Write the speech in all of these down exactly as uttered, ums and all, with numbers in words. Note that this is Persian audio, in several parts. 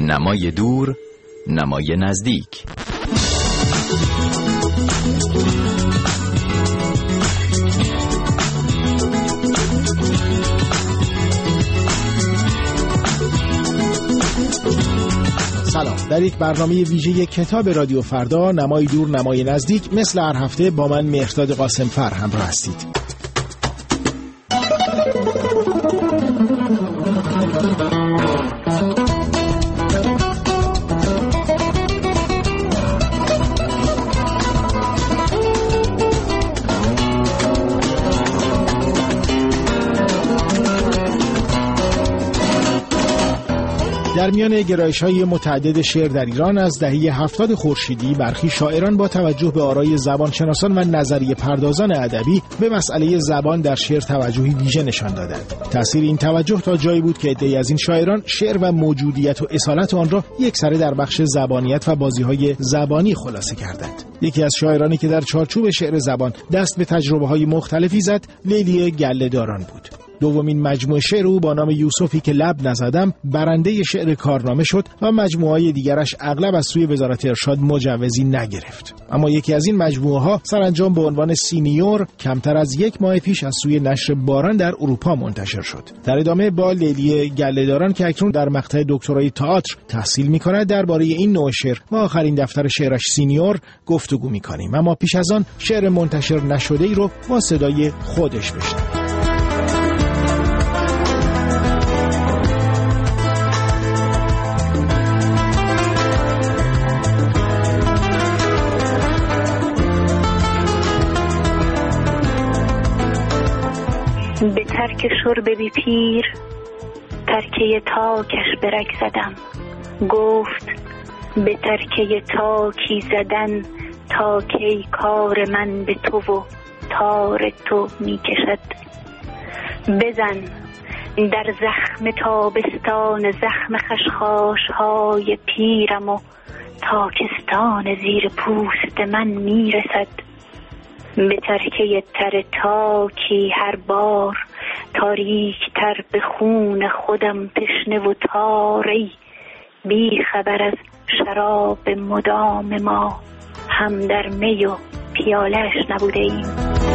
نمای دور، نمای نزدیک. سلام. در یک برنامه ویژه کتاب رادیو فردا، نمای دور نمای نزدیک، مثل هر هفته با من مهرداد قاسمفر همراه هستید. در میان گرایش‌های متعدد شعر در ایران از دهه هفتاد خورشیدی، برخی شاعران با توجه به آرای زبانشناسان و نظریه پردازان ادبی به مسئله زبان در شعر توجهی ویژه نشان دادند. تأثیر این توجه تا جایی بود که عده‌ای از این شاعران شعر و موجودیت و اصالت آن را یکسره در بخش زبانیت و بازی‌های زبانی خلاصه کردند. یکی از شاعرانی که در چارچوب شعر زبان دست به تجربه‌های مختلفی زد، لیلی گله‌داران بود. دومین مجموعه شعر او با نام یوسفی که لب نزدم برنده شعر کارنامه شد و مجموعه‌های دیگرش اغلب از سوی وزارت ارشاد مجوزی نگرفت. اما یکی از این مجموعه‌ها سرانجام به عنوان سینیور کمتر از یک ماه پیش از سوی نشر باران در اروپا منتشر شد. در ادامه با لیلی گله‌داران که اکنون در مقطع دکترای تئاتر تحصیل می‌کند درباره این نوع شعر و آخرین دفتر شعرش سینیور گفتگو می‌کنیم. اما پیش از آن شعر منتشر نشده‌ای رو با صدای خودش بشنویم. به ترک شرب بی پیر ترکه تاکش برگ زدم. گفت به ترکه تاکی زدن تا کی کار من به تو و تار تو می کشد. بزن در زخم تابستان زخم خشخاش های پیرم و تاکستان زیر پوست من می رسد. به ترکه تر تاکی هر بار تاریک تر به خون خودم تشنه و تاری، بی خبر از شراب مدام ما هم در می و پیالش نبوده ایم.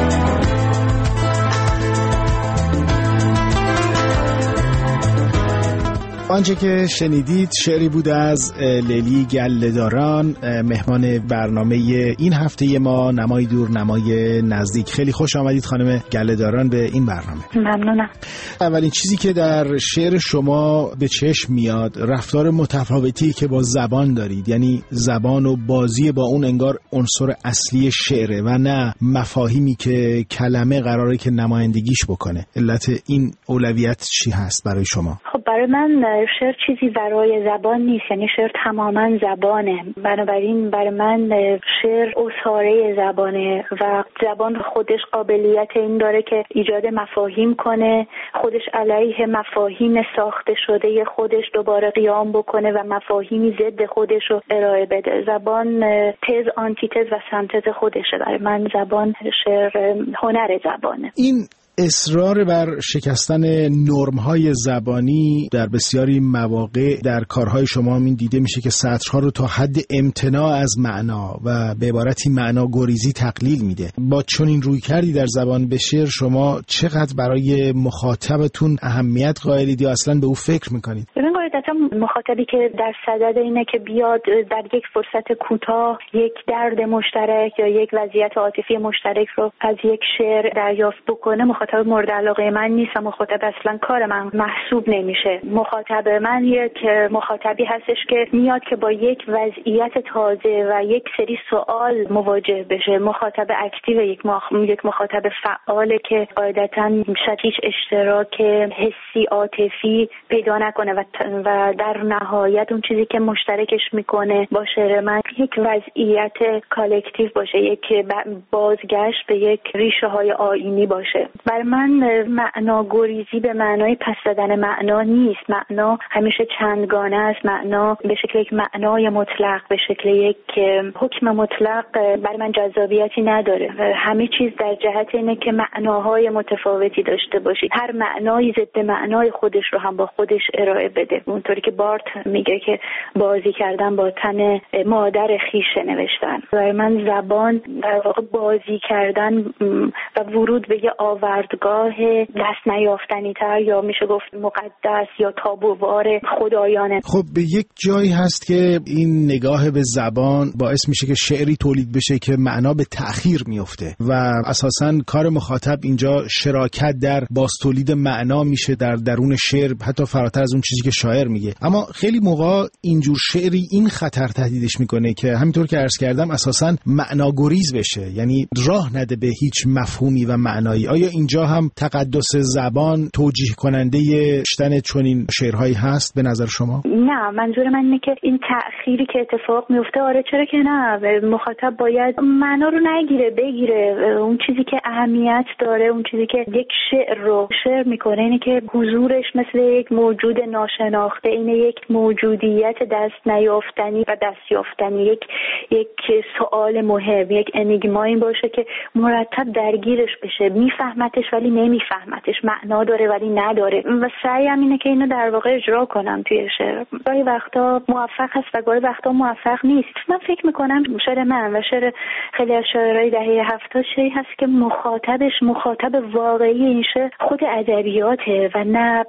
آنچه که شنیدید شعری بود از لیلی گله‌داران، مهمان برنامه این هفته ما نمای دور نمای نزدیک. خیلی خوش آمدید خانم گله‌داران به این برنامه. ممنونم. اولین چیزی که در شعر شما به چشم میاد رفتار متفاوتی که با زبان دارید، یعنی زبان و بازی با اون انگار عنصر اصلی شعره و نه مفاهیمی که کلمه قراره که نمایندگیش بکنه. علت این اولویت چی هست برای شما؟ خب برای من شعر چیزی برای زبان نیست، یعنی شعر تماما زبانه. بنابراین برای من شعر اساره زبانه و زبان خودش قابلیت این داره که ایجاد مفاهیم کنه، خودش علیه مفاهیم ساخته شده خودش دوباره قیام بکنه و مفاهیمی ضد خودش رو ارائه بده. زبان تز آنتیتز و سنتز خودشه. برای من زبان شعر هنر زبانه. این اصرار بر شکستن نرم‌های زبانی در بسیاری مواقع در کارهای شما این دیده میشه که سطرها رو تا حد امتناع از معنا و به عبارتی معنا گریزی تقلیل میده. با چنین رویکردی در زبان به شعر شما چقدر برای مخاطبتون اهمیت قائلید یا اصلا به او فکر میکنید؟ ببین قاعدتا مخاطبی که در صدد اینه که بیاد در یک فرصت کوتاه یک درد مشترک یا یک وضعیت عاطفی مشترک رو از یک شعر دریافت بکنه، مخاطب مورد علاقه من نیست. مخاطب اصلا کار من محسوب نمیشه. مخاطب من یک مخاطبی هستش که میاد که با یک وضعیت تازه و یک سری سوال مواجه بشه. مخاطب اکتیو، یک مخ... یک مخاطب فعاله که قاعدتاً شاید هیچ اشتراک حسی عاطفی پیدا نکنه و, ت... و در نهایت اون چیزی که مشترکش میکنه با شعر من یک وضعیت کالکتیو باشه، یک بازگشت به یک ریشه های آیینی باشه. بر من معنا گریزی به معنای پس دادن معنا نیست. معنا همیشه چندگانه است. معنا به شکل یک معنای مطلق، به شکل یک حکم مطلق برای من جذابیتی نداره. همه چیز در جهت اینه که معناهای متفاوتی داشته باشید. هر معنایی ضد معنای خودش رو هم با خودش ارائه بده. اونطوری که بارت میگه که بازی کردن با تن مادر خیشه نوشتن. برای من زبان در واقع بازی کردن و ورود به یه آوردگاه دست نیافتنی تر یا میشه گفت مقدس یا تابووار خدایانه. خب به یک جایی هست که این نگاه به زبان باعث میشه که شعری تولید بشه که معنا به تأخیر میفته و اساساً کار مخاطب اینجا شراکت در بازتولید معنا میشه در درون شعر، حتی فراتر از اون چیزی که شاعر میگه. اما خیلی موقع اینجور شعری این خطر تهدیدش میکنه که همینطور که عرض کردم اساساً معناگریز بشه، یعنی راه نده به هیچ مفهومی و معنایی. آیا اینجا هم تقدس زبان توجیه کننده شدن چنین شعرهایی هست به نظر شما؟ نه، منظور من اینه که این تأخیری که اتفاق میفته، آره چرا که نه، مخاطب باید معنا رو نگیره بگیره. اون چیزی که اهمیت داره، اون چیزی که یک شعر رو شعر میکنه اینه که حضورش مثل یک موجود ناشناخته، اینه یک موجودیت دست نیافتنی و دست یافتنی، یک یک سوال مهم، یک انیگما این باشه که مرتب درگیرش بشه، میفهمتش ولی نمیفهمتش، معنا داره ولی نداره و سعیم اینه که اینو در واقع اجرا کنم توی شعر. گاهی وقتا موفق هست و گاهی وقتا موفق نیست. من فکر میکنم شعر من و شعر خیلی از شاعرای دهه هفتاد شعری هست که مخاطبش مخاطب واقعی این شعر خود ادبیاته و نه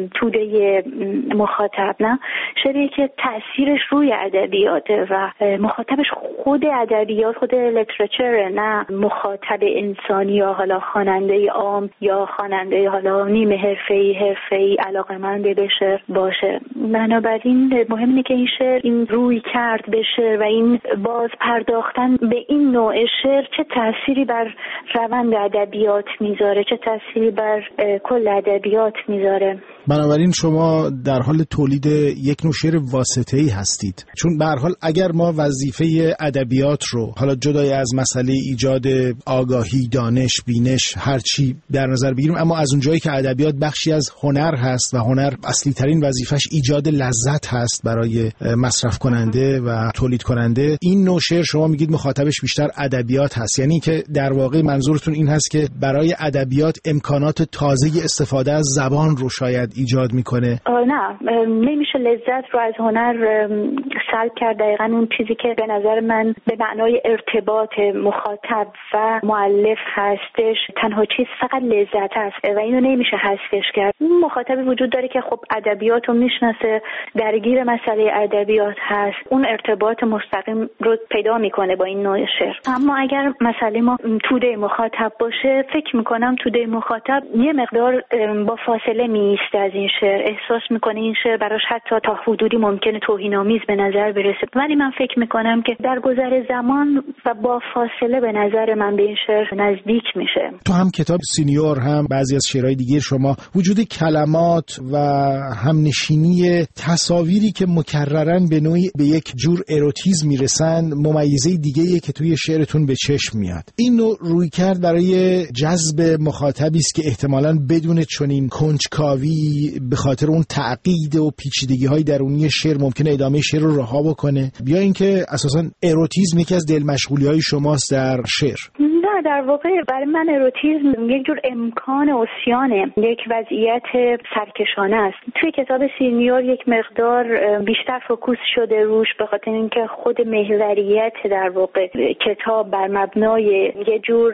توده مخاطب، نه شعری که تأثیرش روی ادبیاته و مخاطبش خود ادبیات، خود لیترچر، نه مخاطب انسانی یا حالا خواننده عام یا خواننده حالا نیمه حرفه‌ای حرفه‌ای علاقه‌مند به شعر باشه. بنابراین مهم اینه که این شعر این روی کرد به شعر و این باز پرداختن به این نوع شعر چه تأثیری بر روند ادبیات میذاره، چه تأثیری بر کل ادبیات میذاره. بنابراین شما در حال تولید یک نوع شعر واسطه‌ای هستید، چون به هر حال اگر ما وظیفه ادبیات رو حالا جدای از مسئله ایجاد آگاهی، دانش، بینش، هر چی در نظر بگیریم، اما از اونجایی که ادبیات بخشی از هنر هست و هنر اصلی ترین وظیفش ایجاد لذت هست برای مصرف کننده و تولید کننده، این نوع شعر شما میگید مخاطبش بیشتر ادبیات هست، یعنی که در واقع منظورتون این هست که برای ادبیات امکانات تازه استفاده از زبان رو شاید ایجاد میکنه؟ نه، نمیشه لذت رو از هنر سلب کرد. دقیقاً اون چیزی که به نظر من به معنای ارتباط مخاطب و مؤلف هستش، تنها چیز فقط لذت هست و اینو نمیشه حذفش کرد. مخاطبی وجود داره که خب ادبیات رو میشناسه، درگیر مسئله ادبیات هست، اون ارتباط مستقیم رو پیدا میکنه با این نوع شعر. اما اگر مسئله ما توده مخاطب باشه، فکر میکنم توده مخاطب یه مقدار با فاصله میایسته از این شعر، احساس میکنه این شعر براش حتی تا حدودی ممکنه توهین‌آمیز به نظر برسه، ولی من فکر میکنم که در گذر زمان و با فاصله به نظر من به این شعر نزدیک میشه. تو هم کتاب سینیور هم بعضی از شعرهای دیگه شما وجود کلمات و همنشینی تصاویری که مکررن به نوعی به یک جور اروتیزم میرسن ممیزه دیگه‌ایه که توی شعرتون به چشم میاد. این نوع رویکرد برای جذب مخاطبی است که احتمالاً بدون چنین کنجکاوی به خاطر اون تعقید و پیچیدگی‌های درونی شعر ممکنه ادامه شعر رو رها بکنه، یا اینکه اساساً اروتیزم یکی از دل مشغولی‌های شماست در شعر؟ نه، در واقع برای من اروتیزم یک جور امکان عصیانه، یک وضعیت سرکشانه است. توی کتاب سینیور یک مقدار بیشتر فوکوس شده روش به خاطر اینکه خود محوریت در واقع کتاب بر مبنای یه جور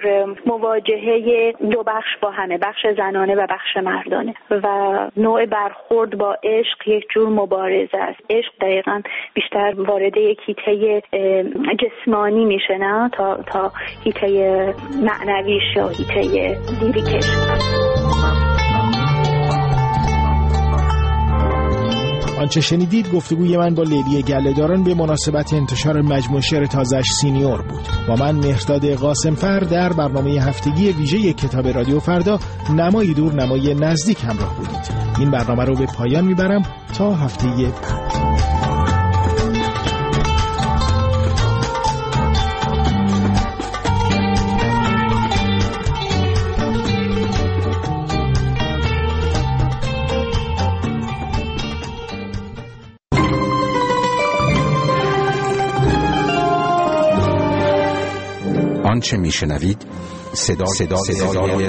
مواجهه دو بخش با همه، بخش زنانه و بخش مردانه و نوع برخورد با عشق یک جور مبارزه است. عشق دقیقاً بیشتر وارد یک حیطه جسمانی میشه نه تا تا حیطه معنویش یا حیطه لیریکش. آنچه شنیدید گفتگوی من با لیلی گله‌داران به مناسبت انتشار مجموعه شعر تازه‌اش سینیور بود. با من مهرداد قاسمفر در برنامه هفتگی ویژه کتاب رادیو فردا نمای دور نمای نزدیک همراه بودید. این برنامه رو به پایان میبرم تا هفته بعد. آنچه میشنوید صدا صدا صدای